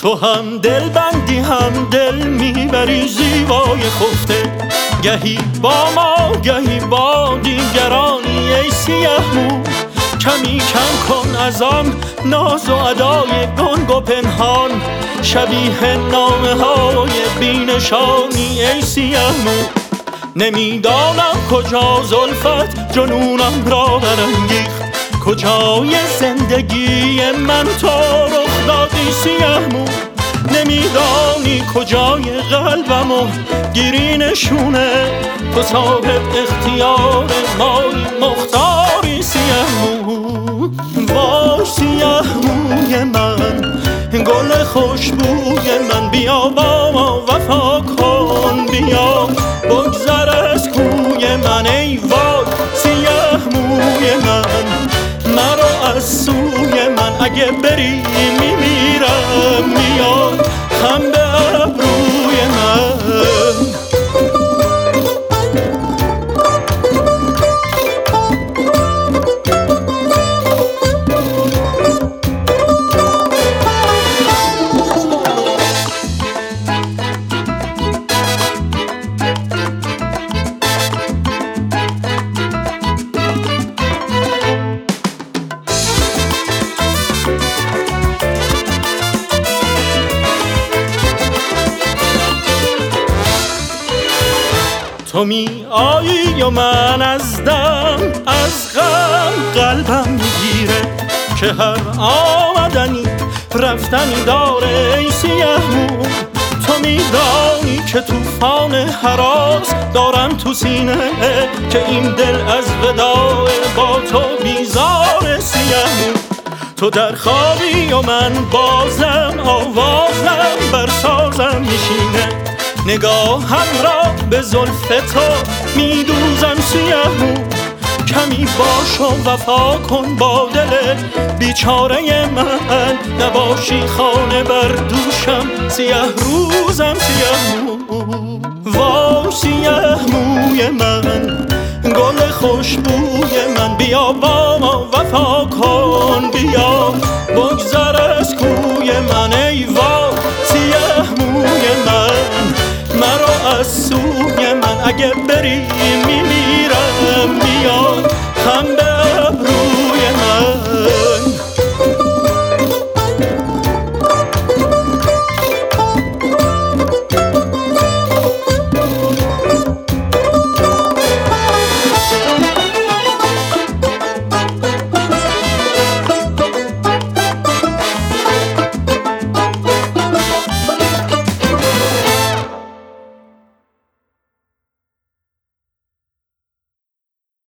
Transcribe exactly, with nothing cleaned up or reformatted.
تو هم دل بندی هم دل میبری زیبای خفته، گهی با ما گهی با دیگرانی ای سیاه مو. کمی کم کن از آن ناز و ادای گنگ و پنهان، شبیه نامه های بینشانی ای سیاه مو. نمیدانم کجا زلفت جنونم را برانگیخت، کجای زندگی من تو رخ دادی سیاه مو. نمیدانی کجای قلبم و گیری نشونه، تو صاحب اختیار مایی مختاری سیاه مو. وای سیاه موی من، گل خوشبوی من، بیا با ما وفا کن، بیا بگذر از کوی من. ای وای سیاه موی من، مرا از سوی من، اگه بری میمیرم، میاد خم به ابروی من. تو می آیی و من از دم از غم قلبم میگیره، که هر آمدنی رفتنی داره ای سیاه مو. تو میدانی که توفان هراس دارم تو سینه، که این دل از وداع با تو بیزار سیاه مو. تو در خوابی و من بازم آوازم بر سازم میشینه، نگاهم را به زلف تو میدوزم سیاه مو. کمی باش و وفا کن با دل بیچاره من، نباشی خانه بر دوشم سیاه روزم سیاه مو. وای سیاه موی من، گل خوشبوی من، بیا با ما وفا کن، بیا بگذر از کوی من. ای وای سیاه موی من، مرا از سوی من، اگه بری میمیرم، بیا